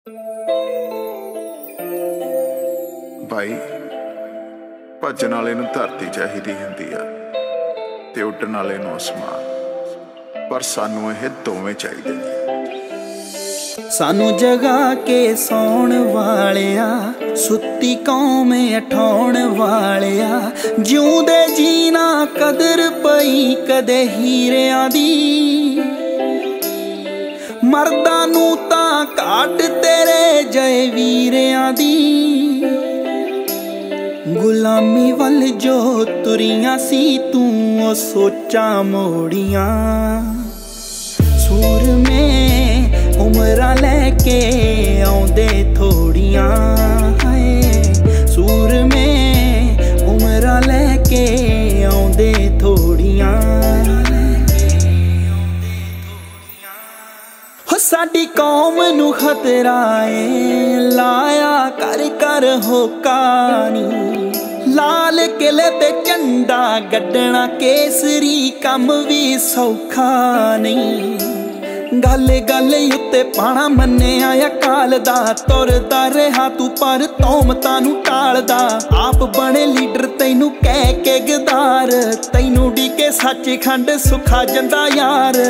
भाई भजन वाले नूं धरती चाहिदी हुंदी आ ते उड्डण वाले नूं आसमान, पर सानू ये दोवें चाहिदे ने। सानू जगा के सौण वालिया, सुत्ती कौम उठाउण वालिया, जिउंदे जीना कदर पई कदे हीरियां दी। मर्दां नूं तां घाट तेरे जय वीरियां दी। गुलामी वल जो तुरियां सी तूं ओ सोचा मोड़ियां। सूर में उमरां लैके आउंदे थोड़ियां, हाय सूर में उमरां लैके आउंदे थोड़ियां। हो साडी कौम नूं खतरा ए, लाया कर कर होका नी। लाल किले ते झंडा गड्डना केसरी कम भी सौखा नहीं। गल गल उत्ते पाना मन्निया अकाल दा, तुरदा रहा तू पर तौमतां नूं टालदा। आप बने लीडर तैनू कह के गदार, तैनू डीके सचखंड सुखा जंदा यार।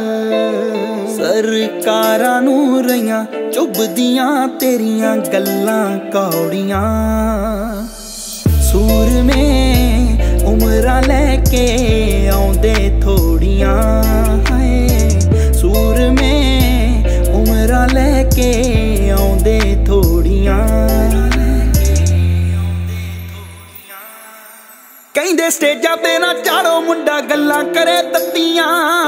सरकारां नूं रहियां चुभदियां तेरियां गल्लां कौड़ियां। सूर में उमरां लैके आउंदे थोड़ियां, हाय सूर में उमरां लैके आउंदे थोड़ियां। कहिंदे स्टेजां ते ना चाड़ो मुंडा गल्लां करे तत्तियां।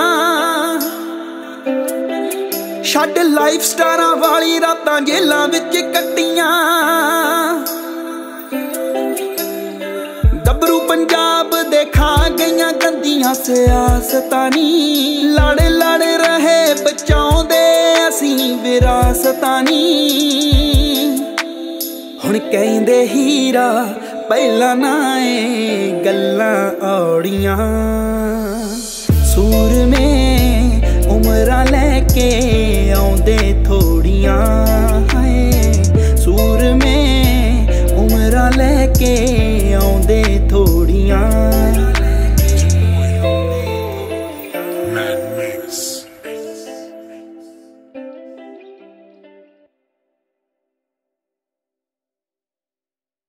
छड्ड लाइफ स्टारां वाली रातां जेलां विच कट्टियां। गबरू पंजाब दे खा गईयां गंदियां सियासतां नी। लड़ लड़ रहे बचाउंदे असीं विरासतां नी। हुण कहिंदे हीरा पहला ना ए गल्लां औड़ियां। सूर में उमरां लैके